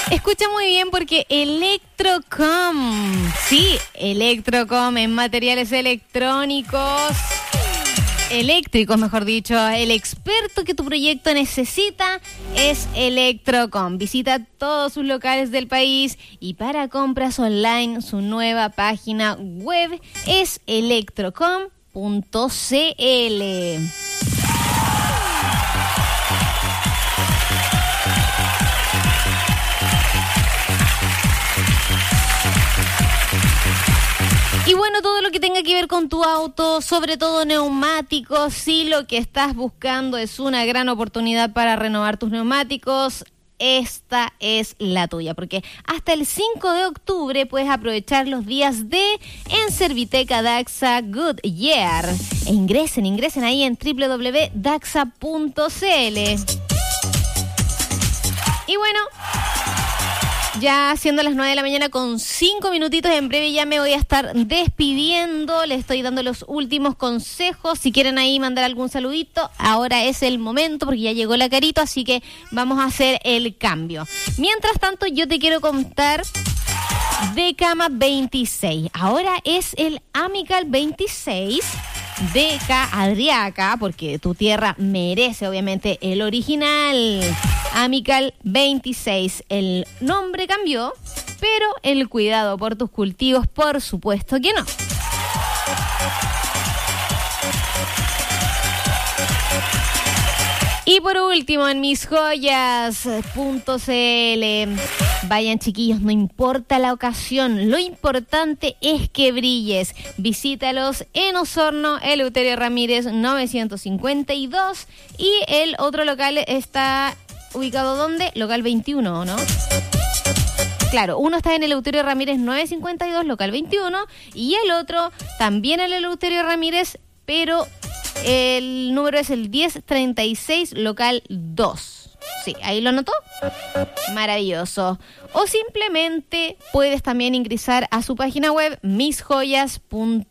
Escucha muy bien porque Electrocom, sí, Electrocom en materiales electrónicos, eléctricos mejor dicho, el experto que tu proyecto necesita es Electrocom. Visita todos sus locales del país y para compras online su nueva página web es electrocom.cl. Y bueno, todo lo que tenga que ver con tu auto, sobre todo neumáticos, si lo que estás buscando es una gran oportunidad para renovar tus neumáticos, esta es la tuya, porque hasta el 5 de octubre puedes aprovechar los días de en Serviteca Daxa Goodyear. E ingresen ahí en www.daxa.cl. Y bueno, ya siendo las 9 de la mañana con 5 minutitos, en breve ya me voy a estar despidiendo. Les estoy dando los últimos consejos. Si quieren ahí mandar algún saludito, ahora es el momento porque ya llegó la Carito, así que vamos a hacer el cambio. Mientras tanto, yo te quiero contar de Cama 26. Ahora es el Amical 26 de Adriaca, porque tu tierra merece obviamente el original. Amical 26, el nombre cambió, pero el cuidado por tus cultivos, por supuesto que no. Y por último, en misjoyas.cl. Vayan, chiquillos, no importa la ocasión, lo importante es que brilles. Visítalos en Osorno, Eleuterio Ramírez 952. Y el otro local está ubicado ¿dónde? Local 21, ¿no? Claro, uno está en Eleuterio Ramírez 952, local 21. Y el otro también en Eleuterio Ramírez, pero el número es el 1036, local 2. Sí, ahí lo notó. Maravilloso. O simplemente puedes también ingresar a su página web misjoyas.cl.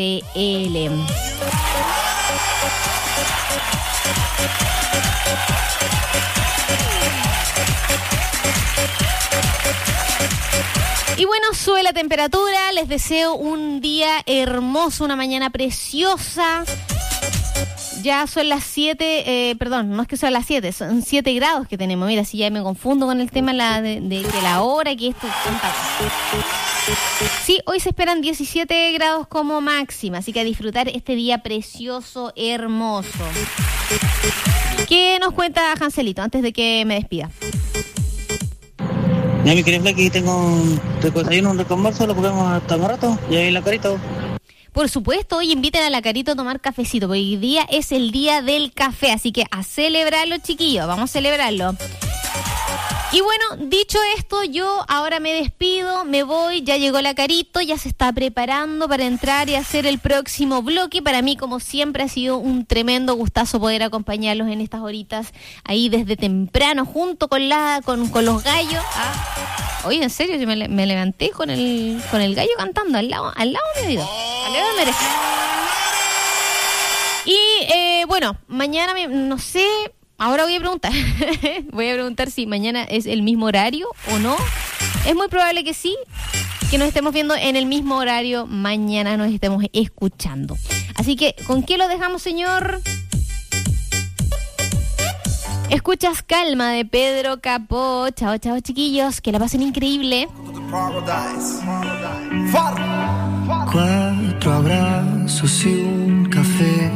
Y bueno, sube la temperatura. Les deseo un día hermoso, una mañana preciosa. Ya son las 7, no es que son las 7, son 7 grados que tenemos. Mira, si ya me confundo con el tema de la hora, que esto... Sí, hoy se esperan 17 grados como máxima, así que a disfrutar este día precioso, hermoso. ¿Qué nos cuenta Hanselito antes de que me despida? Ya, mi querida Flaky, tengo desayuno, un reconverso, lo comemos hasta un rato, y ahí la Carito. Por supuesto, hoy inviten a la Carito a tomar cafecito, porque hoy día es el día del café, así que a celebrarlo, chiquillos, vamos a celebrarlo. Y bueno, dicho esto, yo ahora me despido, me voy, ya llegó la Carito, ya se está preparando para entrar y hacer el próximo bloque. Para mí, como siempre, ha sido un tremendo gustazo poder acompañarlos en estas horitas ahí desde temprano, junto con los gallos. Oye, en serio, yo me levanté con el gallo cantando al lado de mi oído. Al lado de mi oreja. Y bueno, mañana no sé. Ahora voy a preguntar. Voy a preguntar si mañana es el mismo horario o no. Es muy probable que sí, que nos estemos viendo en el mismo horario. Mañana nos estemos escuchando. Así que, ¿con qué lo dejamos, señor? Escuchas Calma de Pedro Capó. Chao, chao, chiquillos. Que la pasen increíble. 4 abrazos y un café.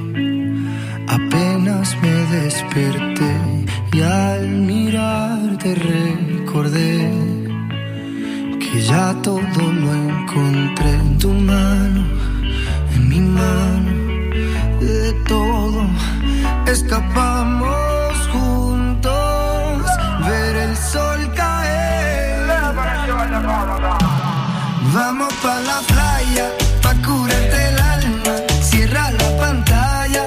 Apenas me desperté y al mirarte recordé que ya todo lo encontré en tu mano, en mi mano, de todo escapamos juntos, ver el sol caer. Vamos pa' la playa, pa' curarte el alma, cierra la pantalla.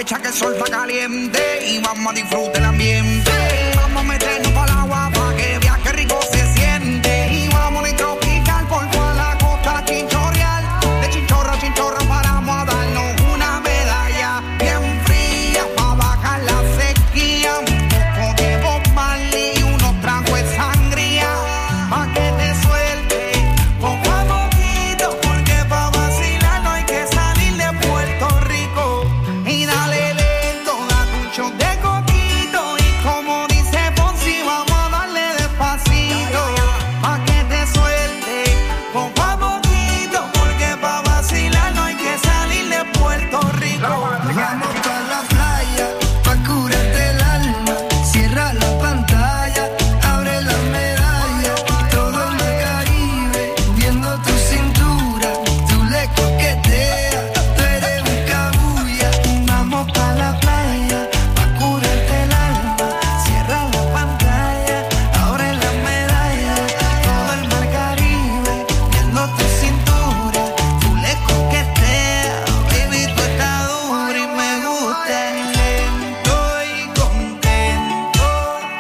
aprovecha que el sol está caliente y vamos a disfrutar el ambiente. Vamos a meternos para el agua para que viaje rico se siente. Y vamos a tropical por toda la costa chinchorreal. De chinchorro a chinchorro paramos a darnos una medalla bien fría para bajar la sequía. Un poco de Bob Marley y unos tragos de sangría pa' que te suelte poco a poquito, porque pa' vacilar no hay que salir de Puerto Rico. Y dale lento, date un shot de coquito y como dice Fonsi vamos a darle despacito pa' que te suelte poco a poquito, porque pa' vacilar no hay que salir de Puerto Rico. Vamos pa' la playa, pa' curarte el alma. Cierra la pantalla, abre la medalla. Todo el mar Caribe, viendo tu cintura. Tú le coqueteas, tú eres un cabuya. Vamos pa' la playa, pa' curarte el alma. Cierra la pantalla, abre la medalla. Todo el mar Caribe, viendo tu cintura. Tú le coqueteas, baby, tú estás dura y me gusta. Lento y contento,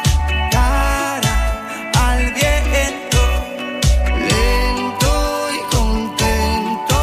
cara al viento. Lento y contento,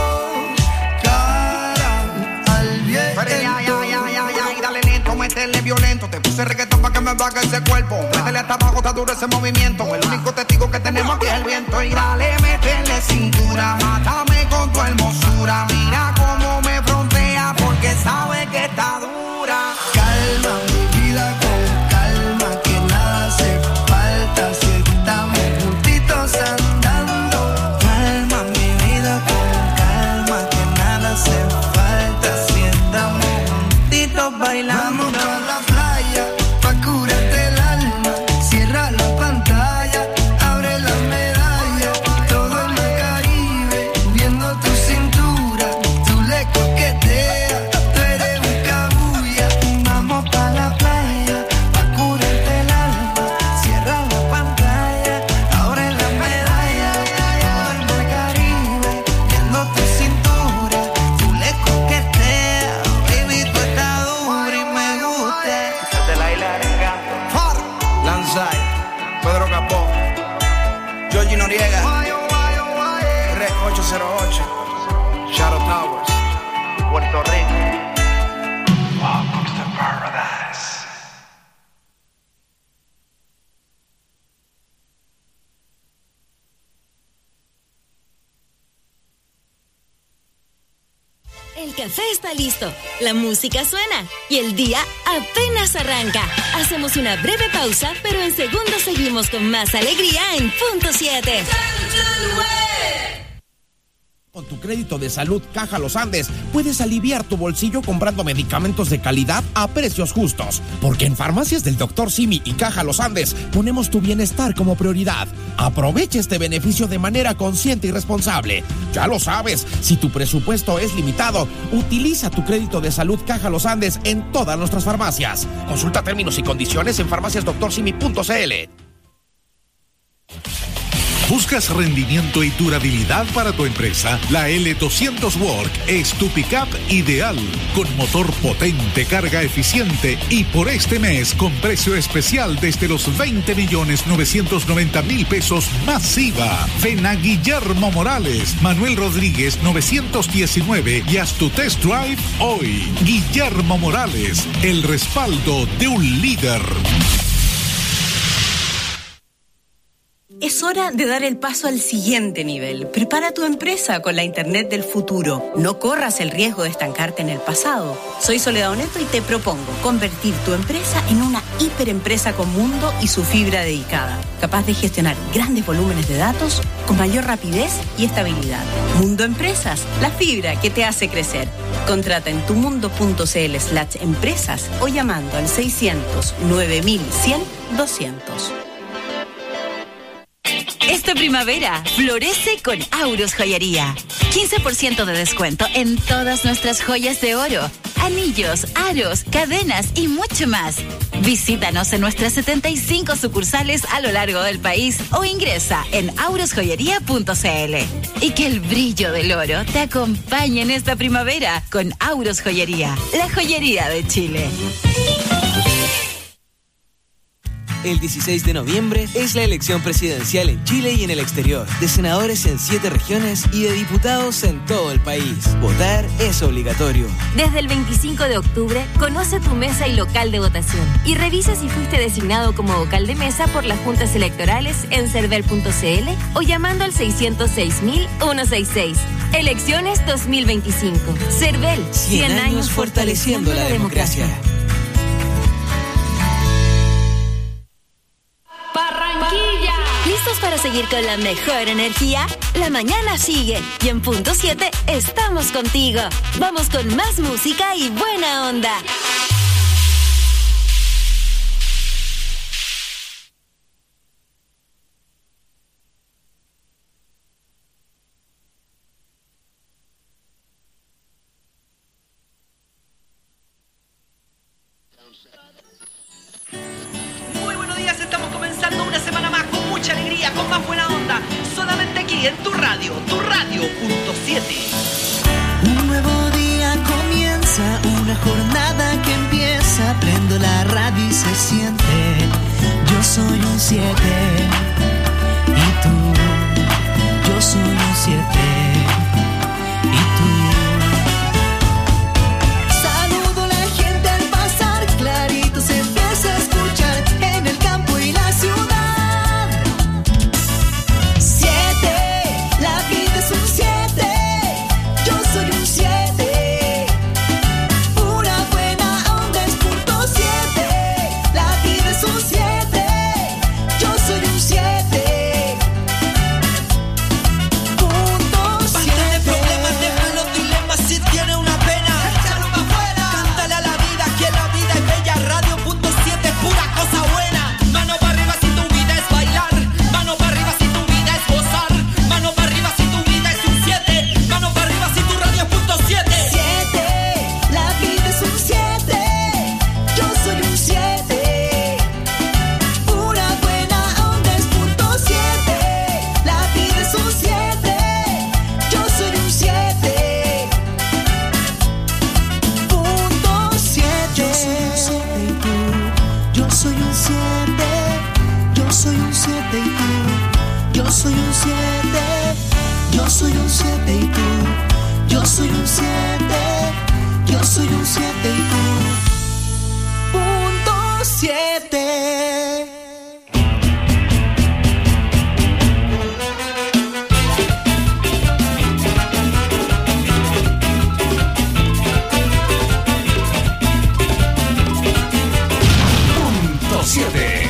cara al viento. Pero ya, y dale lento, métele violento. Te puse reggaetón pa' que me baje ese cuerpo. Métele hasta abajo, está duro ese movimiento. El único testigo que tenemos aquí es el viento. Y dale, métele cintura, mátame con tu hermosura. Mira cómo me frontea porque sabe que está dura. Calma mi vida con calma, que nada hace falta si estamos juntitos andando. Calma mi vida con calma, que nada hace falta si estamos juntitos bailando. Vamos pa' la playa, pa' curarte el alma. Cierra la pantalla, abre la medalla. Todo el mar Caribe, viendo tu cintura. Tú le coqueteas, tú eres un cabuya. Vamos pa' la playa, pa' curarte el alma. Cierra la pantalla, abre la medalla. Todo el mar Caribe, viendo tu cintura. Tú le coqueteas, baby, tú estás dura y me gusta. De la isla de Encanto. Lanzai, Pedro Capó, Georgie Noriega, Rec 808, Shadow Towers, Puerto Rico. Welcome to paradise. El café está listo, la música suena y el día apenas arranca. Hacemos una breve pausa, pero en segundos seguimos con más alegría en Punto 7. Con tu crédito de salud Caja Los Andes, puedes aliviar tu bolsillo comprando medicamentos de calidad a precios justos. Porque en Farmacias del Dr. Simi y Caja Los Andes ponemos tu bienestar como prioridad. Aprovecha este beneficio de manera consciente y responsable. Ya lo sabes, si tu presupuesto es limitado, utiliza tu crédito de salud Caja Los Andes en todas nuestras farmacias. Consulta términos y condiciones en farmaciasdoctorsimi.cl. ¿Buscas rendimiento y durabilidad para tu empresa? La L200 Work es tu pickup ideal, con motor potente, carga eficiente y por este mes con precio especial desde los 20.990.000 pesos masiva. Ven a Guillermo Morales, Manuel Rodríguez 919 y haz tu test drive hoy. Guillermo Morales, el respaldo de un líder. Es hora de dar el paso al siguiente nivel. Prepara tu empresa con la Internet del futuro. No corras el riesgo de estancarte en el pasado. Soy Soledad Oneto y te propongo convertir tu empresa en una hiperempresa con mundo y su fibra dedicada, capaz de gestionar grandes volúmenes de datos con mayor rapidez y estabilidad. Mundo Empresas, la fibra que te hace crecer. Contrata en tumundo.cl/empresas o llamando al 600 9100 200. esta primavera. Florece con Auros Joyería. 15% de descuento en todas nuestras joyas de oro, anillos, aros, cadenas y mucho más. Visítanos en nuestras 75 sucursales a lo largo del país o ingresa en aurosjoyería.cl. Y que el brillo del oro te acompañe en esta primavera con Auros Joyería, la joyería de Chile. El 16 de noviembre es la elección presidencial en Chile y en el exterior, de senadores en 7 regiones y de diputados en todo el país. Votar es obligatorio. Desde el 25 de octubre, conoce tu mesa y local de votación y revisa si fuiste designado como vocal de mesa por las juntas electorales en cervel.cl o llamando al 606.166. Elecciones 2025. Cervel, 100 años fortaleciendo la democracia. ¿Listos para seguir con la mejor energía? La mañana sigue y en punto 7 estamos contigo. Vamos con más música y buena onda. Muy buenos días, estamos comenzando una semana más con mucha alegría, con más buena onda, solamente aquí en tu radio, punto 7. Un nuevo día comienza, una jornada que empieza, prendo la radio y se siente, yo soy un 7, y tú, yo soy un 7, y tú. Saludo a la gente al pasar, clarito se empieza a escuchar, en el campo y la ciudad. 7, la vida es un 7, yo soy un 7. Pura buena onda es punto 7, la vida es un 7, yo soy un 7. Punto 7. Basta de problemas, deja los dilemas, si tiene una pena, échalo pa' afuera. Cántale a la vida, que la vida es bella, radio.7 es pura cosa buena. Mano para arriba si tu vida es bailar, mano para arriba si tu vida es gozar, mano para arriba si tu vida es un 7, mano para arriba si tu radio es punto 7. 7, la vida es un 7, yo soy un 7. Pura buena onda es punto 7, la vida es un 7, yo soy un 7. Punto 7. Yo soy un 7 y tú, yo soy un 7 y tú, yo soy un 7, yo soy un 7 y tú, yo soy un 7, yo soy un 7 y tú. Punto 7. Punto 7.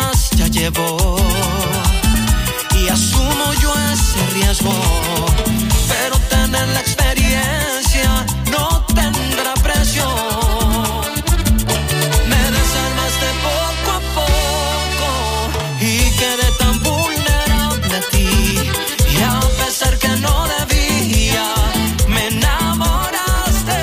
más ya llevo y asumo yo ese riesgo, pero tener la experiencia no tendrá precio. Me desarmaste poco a poco y quedé tan vulnerable a ti, y a pesar que no debía, me enamoraste.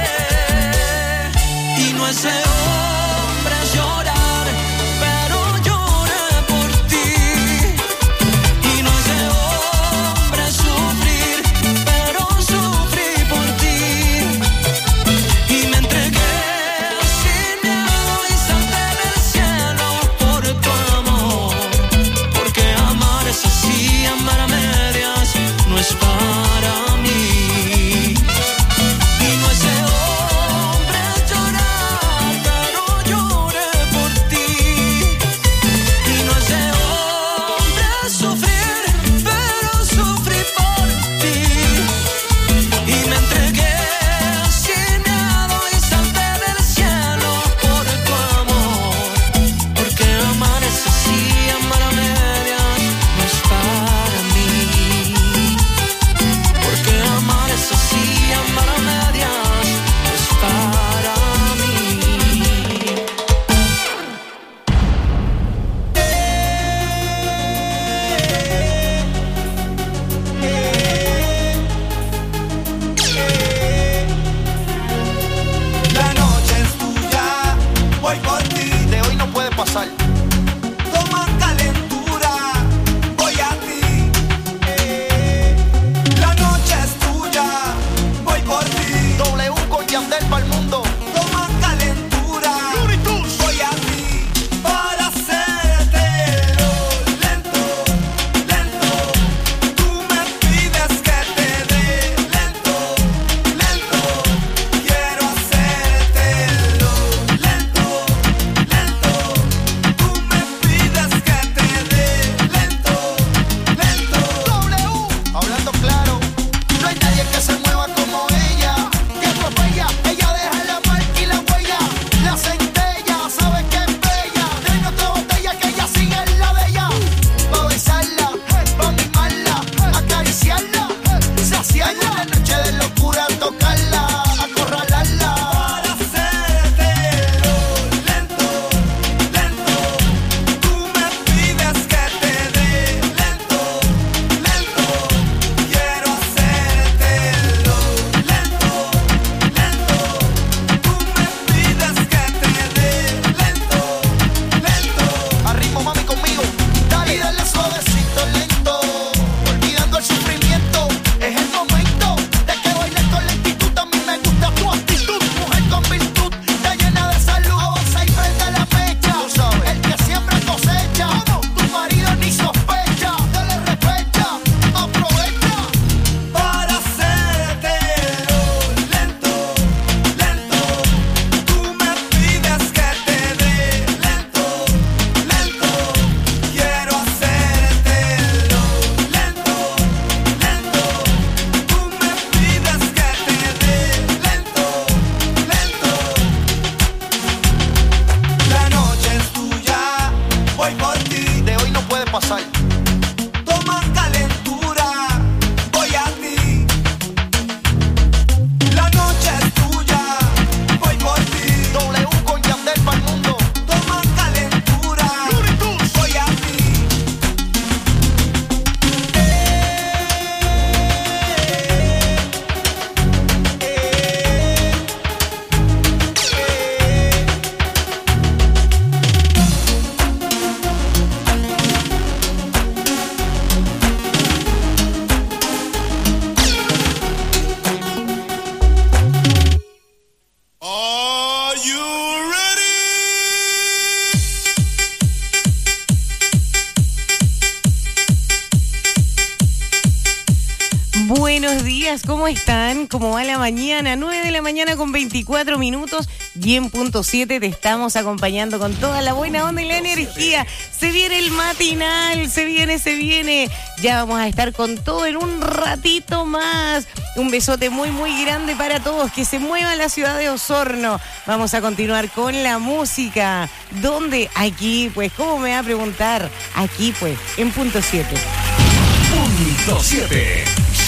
Y no es ese hombre es llorar, pero lloré por ti. Y no es ese hombre es sufrir, pero sufrí por ti. Y me entregué sin miedo y salté del cielo por tu amor, porque amar es así, amar a medias no es para mí. Y no es ese hombre es llorar, pero lloré por ti. Y no es ese hombre es sufrir, pero sufrí por ti. Y me entregué sin miedo y salté del cielo por tu amor, porque amar es así, amar a medias no es para mí. Porque amar es así, amar a medias no es para mí. La noche es tuya, voy por ti. De hoy no puede pasar. Toma calentura, voy a ti. La noche es tuya, voy por ti. W con Yandel pa'l mundo. Toma calentura, voy a ti. Para hacértelo lento, lento. Tú me pides que te dé lento, lento. Quiero hacértelo lento, lento. Tú me pides que te dé lento, lento. W, hablando claro, no hay nadie que se mueva como ella, que atropella, ella deja la marca y la huella, la centella, sabe que es bella, trae otra botella que ella sigue en la de ella, pa' besarla, pa' mimarla, acariciarla, saciarla, en la noche de locura tocarla, acorralarla, para hacértelo lento, lento. Tú me pides que te dé lento, lento. Quiero hacértelo lento, lento. Tú me pides que te dé lento, lento. A ritmo, mami, conmigo. Dale, y dale suavecito, lento. Olvidando el sufrimiento. Es el momento de que bailes con lentitud. A mí me gusta tu actitud. Mujer con virtud, te llena de salud. Avanza y prende la mecha. Tú sabes, el que siembra cosecha. Tu marido ni sospecha. Dale respecha, aprovecha. Para hacértelo lento, lento. Tú me pides que te dé lento, lento. Quiero hacértelo lento, lento. Tú me pides que te dé lento, lento. La noche es tuya, voy por ti. De hoy no puede pasar. Toma calentura, voy a ti. La noche es tuya, voy por ti. W con Yandel pa'l mundo. Toma calentura, voy a ti. Buenos días, ¿cómo están? ¿Cómo va la mañana? 9 de la mañana con 24 minutos. y en punto 7 te estamos acompañando con toda la buena onda y la energía. Se viene el matinal, se viene. Ya vamos a estar con todo en un ratito más. Un besote muy, muy grande para todos. Que se mueva la ciudad de Osorno. Vamos a continuar con la música. ¿Dónde? Aquí, pues, ¿cómo me va a preguntar? Aquí, pues, en punto 7. Punto 7.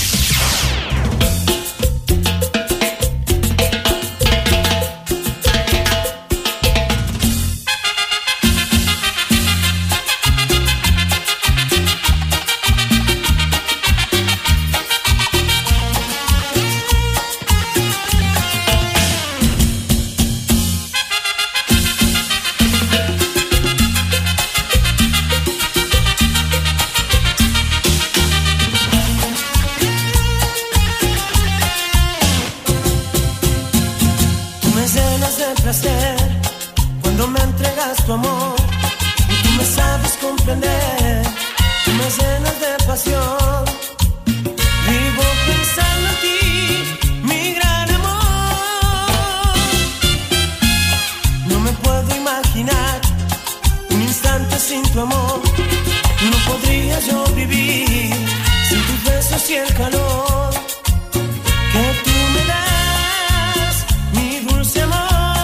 Cuando me entregas tu amor y tú me sabes comprender, tú me llenas de pasión. Vivo pensando en ti, mi gran amor. No me puedo imaginar un instante sin tu amor. No podría yo vivir sin tus besos y el calor que tú me das, mi dulce amor.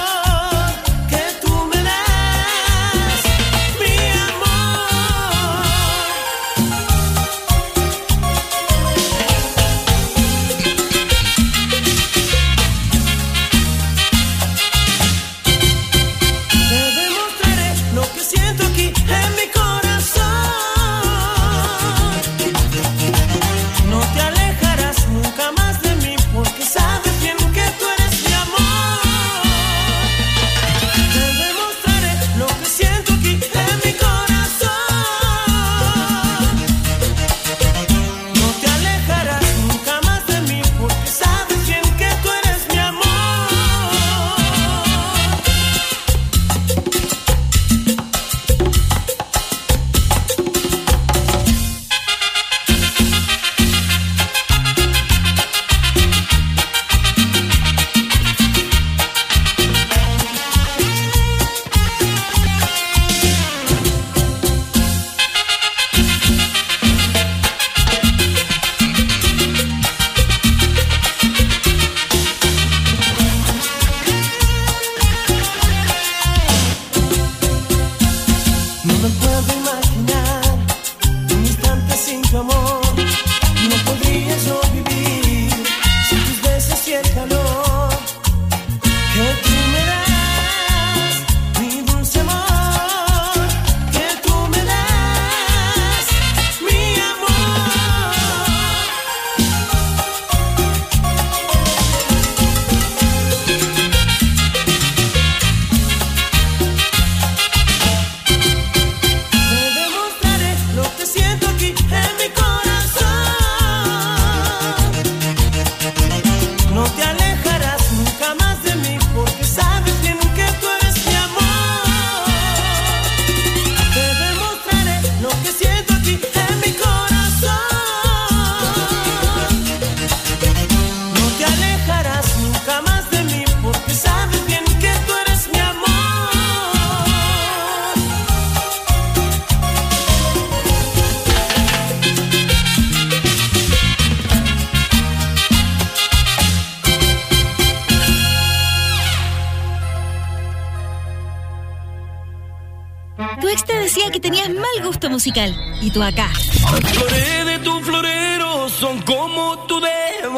Musical. Y tú acá. Las flores de tu florero son como tú de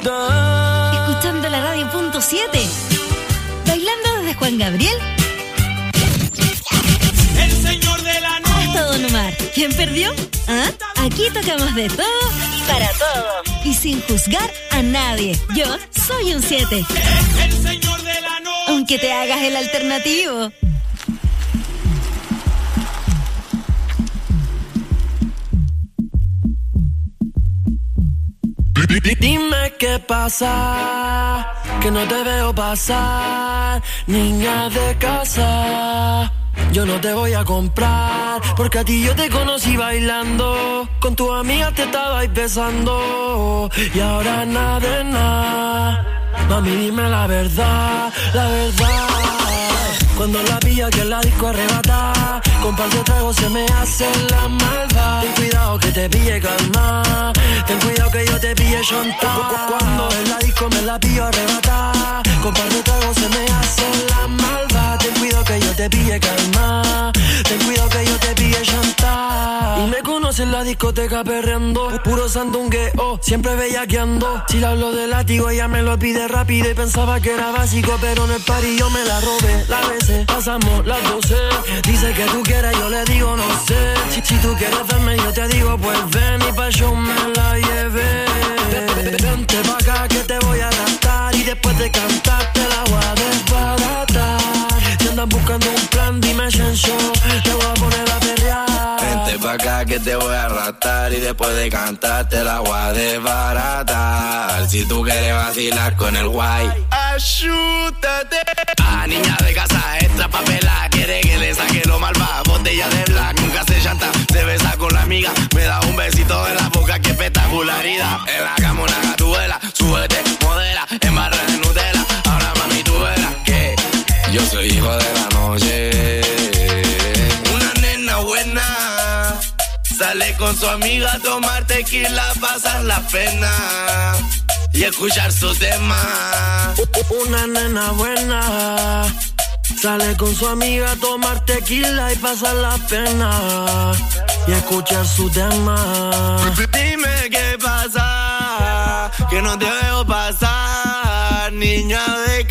bonita. Escuchando la radio punto 7. Bailando desde Juan Gabriel. El señor de la noche. Hasta Don Omar. ¿Quién perdió? ¿Ah? Aquí tocamos de todo y para todos. Y sin juzgar a nadie. Yo soy un 7. El señor de la noche. Aunque te hagas el alternativo. Dime qué pasa, que no te veo pasar, niña de casa. Yo no te voy a comprar, porque a ti yo te conocí bailando, con tus amigas te estabais besando, y ahora nada de nada. Mami, dime la verdad, la verdad. Cuando la pillo que la disco arrebata, con par de tragos se me hace la malva. Ten cuidado que te pille calma, ten cuidado que yo te pille chonta. Cuando en la disco me la pillo arrebata, con par de tragos se me hace la malva. Ten cuidado que yo te pille calma, ten cuidado que yo te pille chonta. Y me conoce en la discoteca perreando, puro sandungueo, siempre bellaqueando. Si le hablo de látigo ella me lo pide rápido y pensaba que era básico, pero en el party yo me la robé. La veces pasamos las 12, dice que tú quieres, yo le digo no sé. Si tú quieres verme yo te digo pues ven y pa' yo me la llevé. Vente pa' acá que te voy a cantar y después de cantar te la voy a desbaratar. Si andas buscando un plan dime Shencho, te voy a poner a perrear. Vente pa' acá que te voy a arrastrar y después de cantar te la voy a desbaratar. Si tú quieres vacilar con el guay, ayúdate. Ah, niña de casa extra papela, quiere que le saque lo malva. Botella de black, nunca se llanta, se besa con la amiga. Me da un besito en la boca, qué espectacularidad. En la cama una gatuela, súbete, modela, en barra de Nutella. Ahora mami tú verás que yo soy hijo de la noche. Una nena buena sale con su amiga a tomar tequila, pasar la pena y escuchar su tema. Una nena buena sale con su amiga a tomar tequila y pasar la pena y escuchar su tema. Dime qué pasa, que no te veo pasar, niña de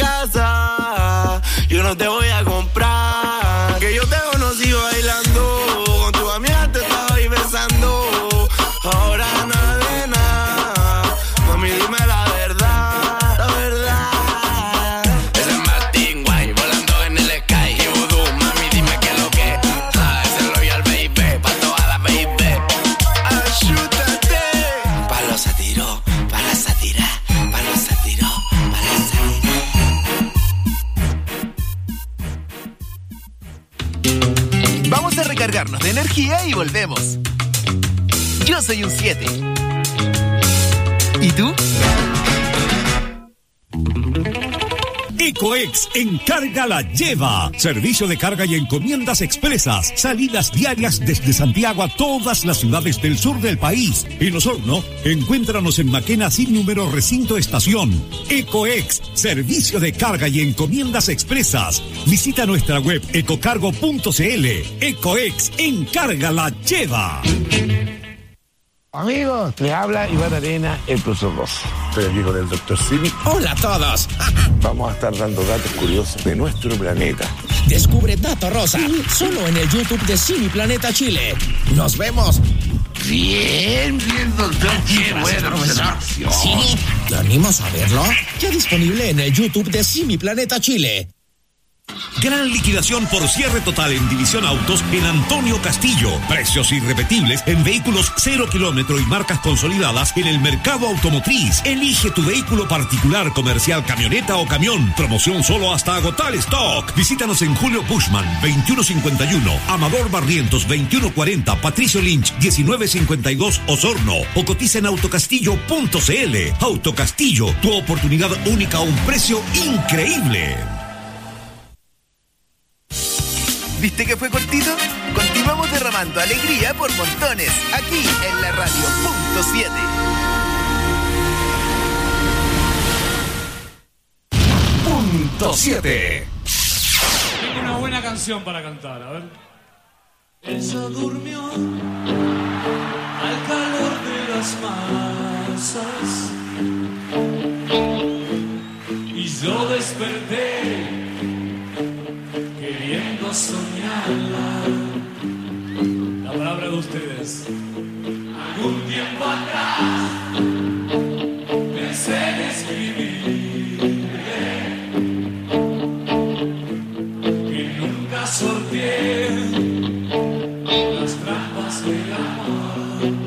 casa. Yo no te voy a comprar, que yo te conocí bailando, con tu amiga te estaba ahí besando. Ahora nada de nada, mami dime la verdad, la verdad. Ese es Martín Guay, volando en el sky. Y vudú, mami dime qué es lo que. Ese es Royal Baby, pa' toda la baby. Ayúdate. Palo satiro, para sátira, palo satiro, para sátira. Vamos a recargarnos de energía y volvemos. Yo soy un 7. ¿Y tú? Ecoex Encarga la Lleva. Servicio de carga y encomiendas expresas. Salidas diarias desde Santiago a todas las ciudades del sur del país. En Osorno, encuéntranos en Maquena sin número recinto estación. Ecoex, servicio de carga y encomiendas expresas. Visita nuestra web ecocargo.cl. Ecoex Encarga la Lleva. Amigos, les habla Iván Arena, el profesor Rosa. Estoy aquí con el doctor Simi. Hola a todos. Vamos a estar dando datos curiosos de nuestro planeta. Descubre Dato Rosa, solo en el YouTube de Cine Planeta Chile. Nos vemos. Bien, doctor. Qué buena observación. ¿Simi? ¿Te animas a verlo? Ya disponible en el YouTube de Cine Planeta Chile. Gran liquidación por cierre total en División Autos en Antonio Castillo. Precios irrepetibles en vehículos 0 kilómetro y marcas consolidadas en el mercado automotriz. Elige tu vehículo particular, comercial, camioneta o camión. Promoción solo hasta agotar stock. Visítanos en Julio Bushman, 2151, Amador Barrientos, 2140, Patricio Lynch, 1952, Osorno. O cotiza en autocastillo.cl. Autocastillo, tu oportunidad única a un precio increíble. ¿Viste que fue cortito? Continuamos derramando alegría por montones, aquí en la radio .7. Punto 7. Tengo una buena canción para cantar, a ver. Ella durmió al calor de las masas y yo desperté queriendo soñarla. La palabra de ustedes. Algún tiempo atrás pensé en escribirle que nunca sorteé las trampas del amor.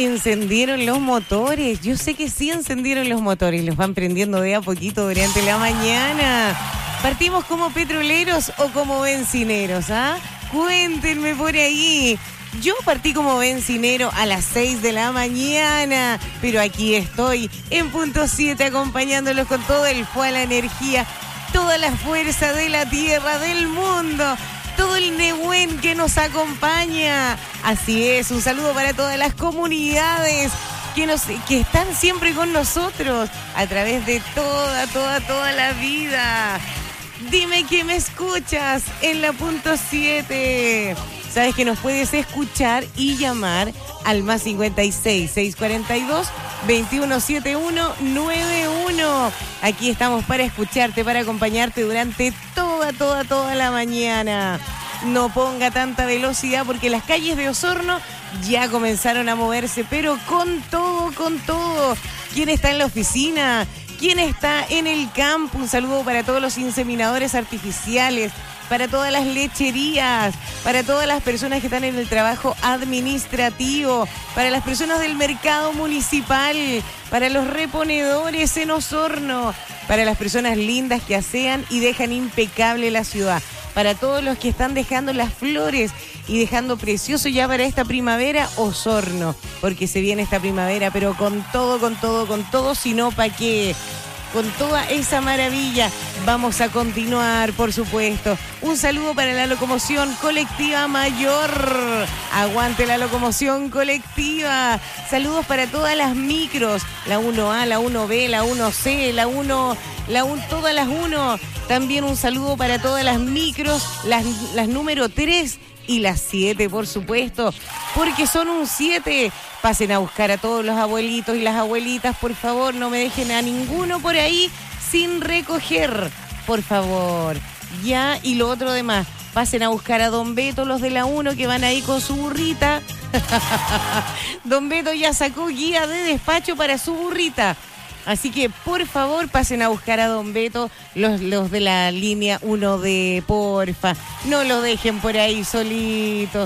encendieron los motores. Yo sé que sí encendieron los motores. Los van prendiendo de a poquito durante la mañana. ¿Partimos como petroleros o como bencineros? ¿Ah? Cuéntenme por ahí. Yo partí como bencinero a las 6 de la mañana, pero aquí estoy en punto 7 acompañándolos con todo el fuego, la energía, toda la fuerza de la tierra, del mundo, todo el Nehuen que nos acompaña. Así es, un saludo para todas las comunidades que están siempre con nosotros a través de toda la vida. Dime que me escuchas en la punto 7. Sabes que nos puedes escuchar y llamar al más 56 642 2171 91. Aquí estamos para escucharte, para acompañarte durante toda la mañana. No ponga tanta velocidad porque las calles de Osorno ya comenzaron a moverse, pero con todo. ¿Quién está en la oficina? ¿Quién está en el campo? Un saludo para todos los inseminadores artificiales, para todas las lecherías, para todas las personas que están en el trabajo administrativo, para las personas del mercado municipal, para los reponedores en Osorno, para las personas lindas que asean y dejan impecable la ciudad, para todos los que están dejando las flores y dejando precioso ya para esta primavera Osorno, porque se viene esta primavera, pero con todo, si no, ¿para qué? Con toda esa maravilla vamos a continuar, por supuesto. Un saludo para la locomoción colectiva mayor. Aguante la locomoción colectiva. Saludos para todas las micros, la 1A, la 1B, la 1C, la 1, todas las 1. También un saludo para todas las micros, las número 3 y las 7, por supuesto, porque son un 7. Pasen a buscar a todos los abuelitos y las abuelitas, por favor, no me dejen a ninguno por ahí sin recoger, por favor. Ya, y lo otro demás, pasen a buscar a Don Beto, los de la 1 que van ahí con su burrita. Don Beto ya sacó guía de despacho para su burrita. Así que, por favor, pasen a buscar a Don Beto, los de la línea 1D, porfa. No lo dejen por ahí solitos.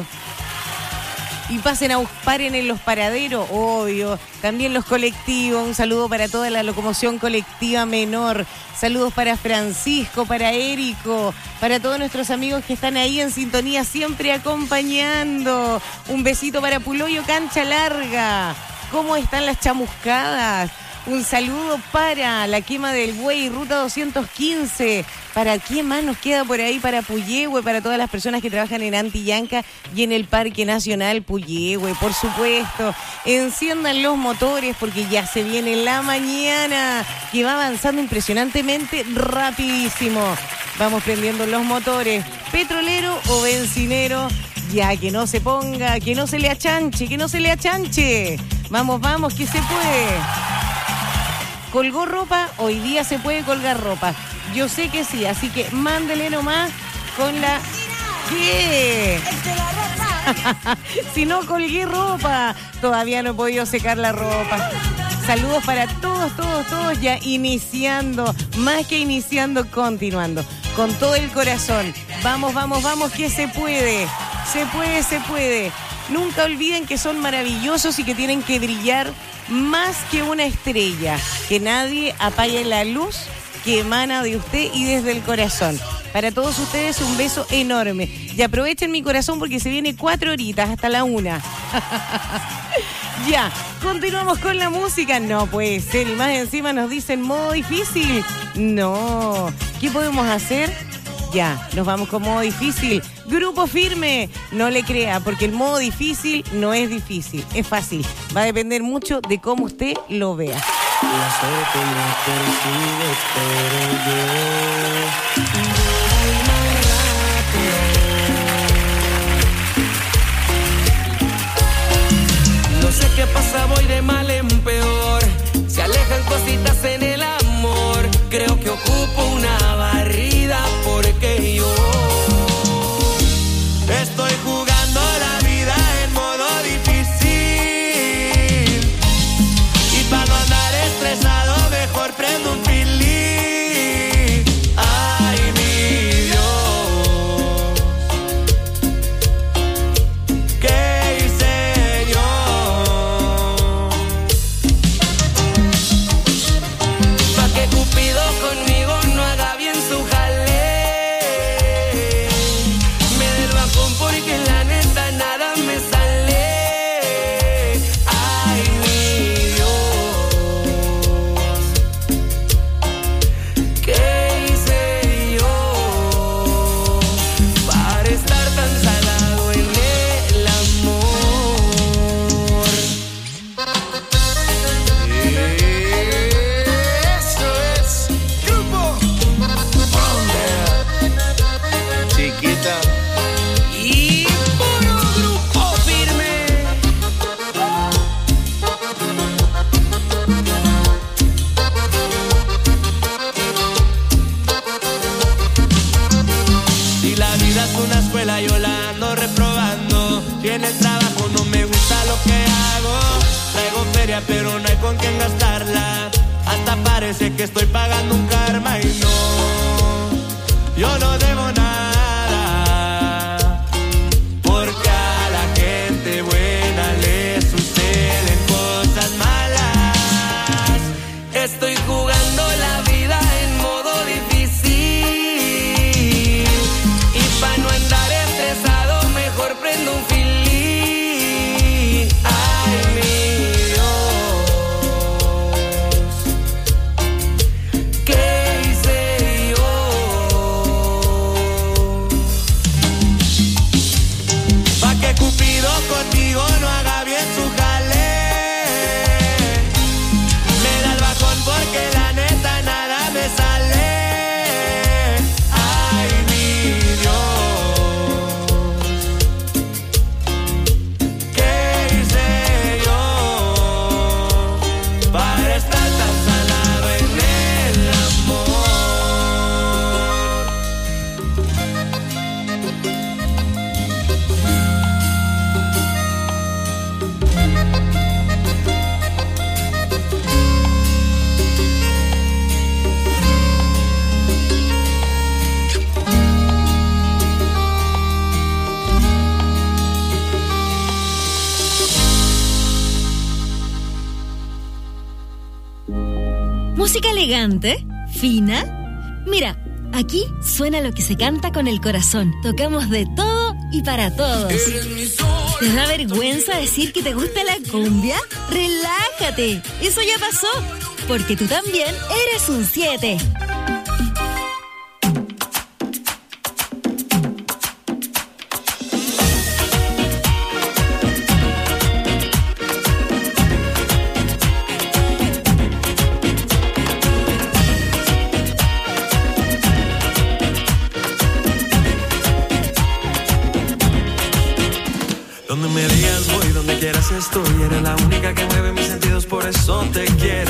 Y paren en los paraderos, obvio. También los colectivos, un saludo para toda la locomoción colectiva menor. Saludos para Francisco, para Érico, para todos nuestros amigos que están ahí en sintonía, siempre acompañando. Un besito para Puloyo Cancha Larga. ¿Cómo están las chamuscadas? Un saludo para la quema del buey, ruta 215. ¿Para quién más nos queda por ahí? Para Puyehue, para todas las personas que trabajan en Antillanca y en el Parque Nacional Puyehue, por supuesto. Enciendan los motores porque ya se viene la mañana, que va avanzando impresionantemente rapidísimo. Vamos prendiendo los motores. Petrolero o bencinero, ya que no se ponga, que no se le achanche, Vamos, que se puede. ¿Colgó ropa? Hoy día se puede colgar ropa. Yo sé que sí, así que mándele nomás con la... ¿Qué? Si no colgué ropa, todavía no he podido secar la ropa. Saludos para todos, ya iniciando, más que iniciando, continuando. Con todo el corazón. Vamos, que se puede. Se puede. Nunca olviden que son maravillosos y que tienen que brillar más que una estrella. Que nadie apague la luz que emana de usted y desde el corazón. Para todos ustedes un beso enorme. Y aprovechen mi corazón porque se viene 4 horitas hasta la 1. Ya, continuamos con la música. No puede ser. Y más encima nos dicen modo difícil. No. ¿Qué podemos hacer? Ya, nos vamos con modo difícil. Grupo Firme, no le crea, porque el modo difícil no es difícil, es fácil. Va a depender mucho de cómo usted lo vea. La suerte me persigue, pero yo no sé qué pasa, voy de mal en peor. Se alejan cositas en el amor. Creo que ocupo una barrida porque yo estoy jugando la vida en modo difícil. Y para no andar estresado, mejor prendo un pilín. Ay, mi Dios, ¿qué hice yo? Y puro grupo firme. Si la vida es una escuela, yo la ando reprobando. Si en el trabajo no me gusta lo que hago, traigo feria pero no hay con quién gastarla. Hasta parece que estoy pagando un karma y no, yo no debo nada, porque a la gente buena le suceden cosas malas. Estoy jugando la vida en modo difícil y pa' no andar estresado mejor prendo un filín. Ay, mi contigo no haga bien su jale. Me da el bajón porque la neta nada me sale. Ay, mi Dios, ¿qué hice yo para estar tan salado en el amor? ¿Música elegante? ¿Fina? Mira, aquí suena lo que se canta con el corazón. Tocamos de todo y para todos. ¿Te da vergüenza decir que te gusta la cumbia? ¡Relájate! Eso ya pasó, porque tú también eres un 7. Donde me digas voy, donde quieras estoy. Eres la única que mueve mis sentidos, por eso te quiero.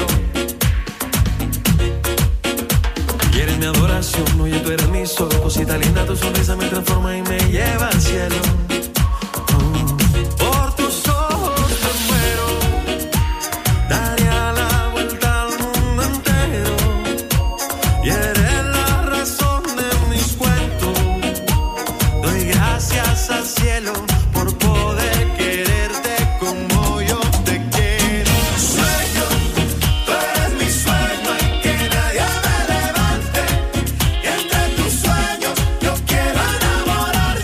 Y eres mi adoración, oye, tú eres mi sol. Cosita linda, tu sonrisa me transforma y me lleva al cielo. Por tus ojos me muero, daría la vuelta al mundo entero. Y eres la razón de mis cuentos. Doy gracias al cielo por poder quererte como yo te quiero. Sueño, tú eres mi sueño y que nadie me levante. Y entre tus sueños yo quiero enamorarme.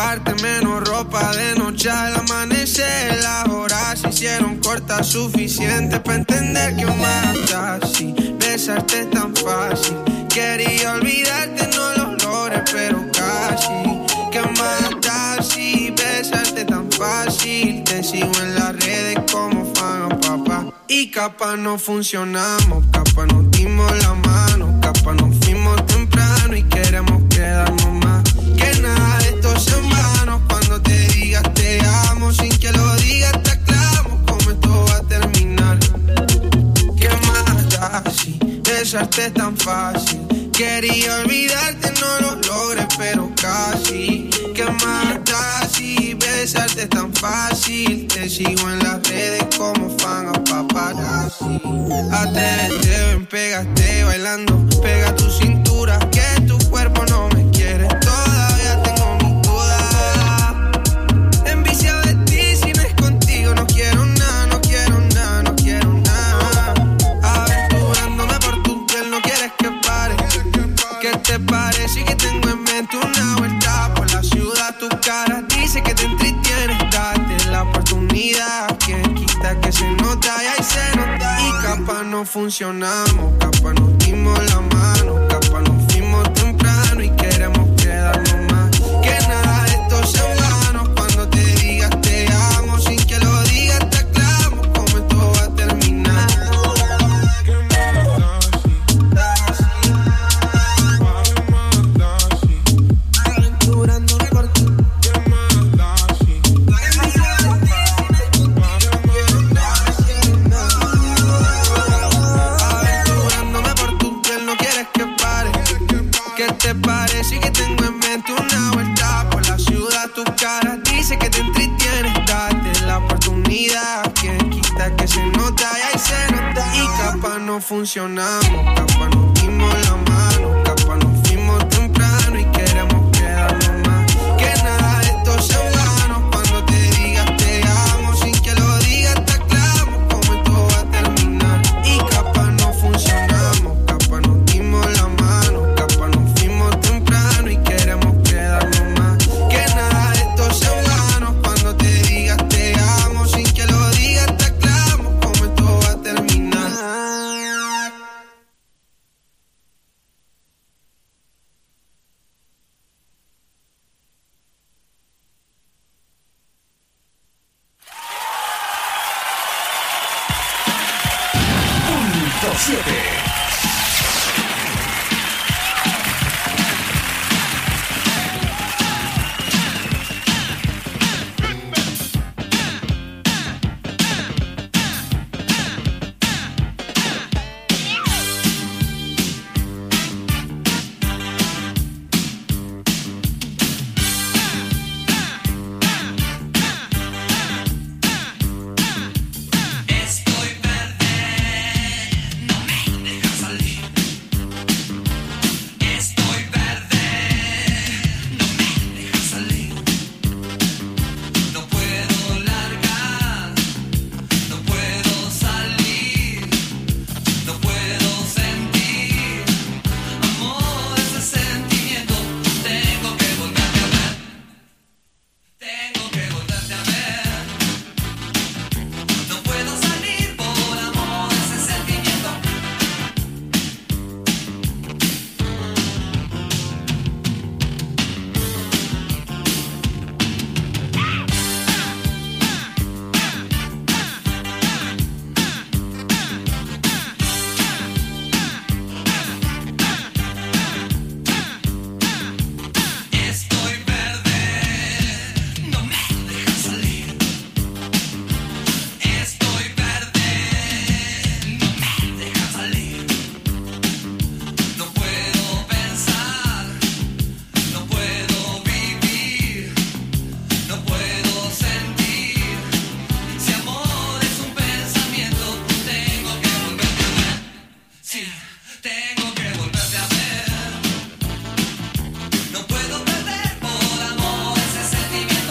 dejarte menos ropa de noche al amanecer. Las horas se hicieron cortas, suficiente para entender que un mata así. Besarte es tan fácil. Quería olvidarte, no lo logré, pero casi. Que mata así, besarte tan fácil. Te sigo en las redes como fan a papá. Y capaz no funcionamos, capaz nos dimos la mano, capaz nos fuimos temprano y queremos quedarnos más. Que nada de esto es en vano. Cuando te digas te amo, sin que lo digas te aclamo cómo esto va a terminar. Que mata así, besarte es tan fácil. Quería olvidarte, no lo logré, pero casi. Que mata así, besarte es tan fácil. Te sigo en las redes como fan a paparazzi. Atrévete, ven, pégate bailando. Pega tu cintura, que tu cuerpo no me quiere. Todavía tengo mis dudas. Enviciado de ti, si no es contigo no quiero nada, no quiero nada, no quiero nada. Aventurándome por tu piel, no quieres que pare. ¿Qué te parece que tengo en mente una vuelta por la ciudad? Tu cara dice que te entretienes, date la oportunidad. Quien quita que se nota y ahí se nota. Y capaz no funcionamos, capaz nos dimos la mano, capaz nos fuimos temprano y queremos quedarnos más. Que nada de esto es en vano. Cuando te digas te amo, sin que lo digas te aclamo cómo esto va a terminar. Aventurándome por ti. Aventurándome por tu piel, no quieres que pare. ¿Qué te parece que tengo en mente una vuelta por la ciudad? Tu cara dice que te entretienes, date la oportunidad. Quien quita que se nota y ahí se nota. Y capaz no funcionamos, capaz nos dimos la mano, capaz nos fuimos temprano y queremos quedarnos más. Que nada de esto es en vano. Cuando te digas te amo, sin que lo digas te aclamo cómo esto va a terminar. Y capaz no funcionamos, capaz nos dimos la mano, capaz nos fuimos temprano y queremos quedarnos más. Que nada de esto es en vano. Cuando te digas te amo, sin que lo digas te aclamo cómo esto va a terminar. Punto 7. Estoy verde, no me dejas salir. Estoy verde, no me dejas salir. No puedo largar, no puedo salir, no puedo sentir amor, ese sentimiento. Tengo que volverte a ver, tengo que volverte a ver. No puedo salir por amor, ese sentimiento. Estoy verde, no me dejas salir. Estoy verde, no me dejas salir. No puedo pensar, no puedo vivir, no puedo sentir. Si amor es un pensamiento, tengo que volverte a ver. Sí, tengo que volverte a ver. No puedo perder por amor ese sentimiento.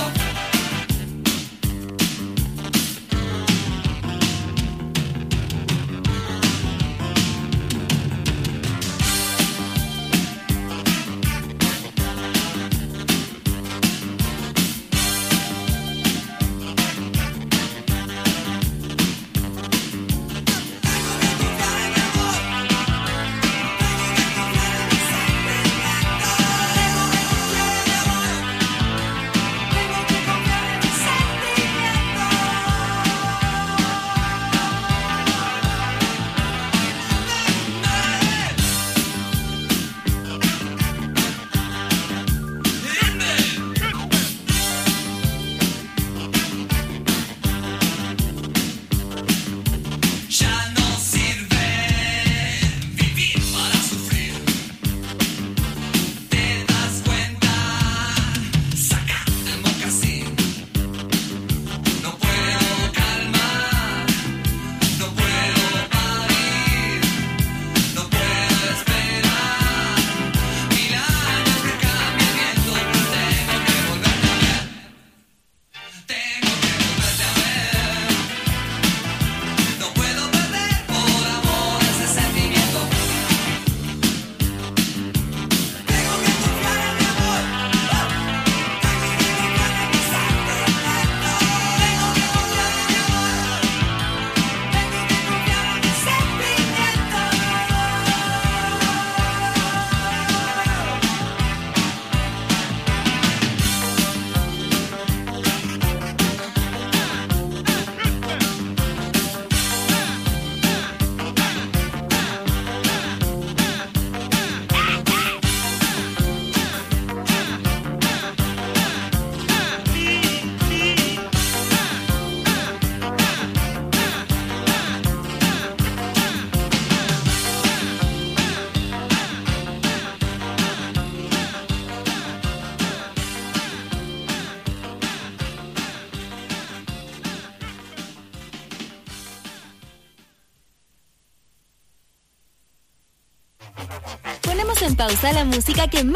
Ponemos en pausa la música que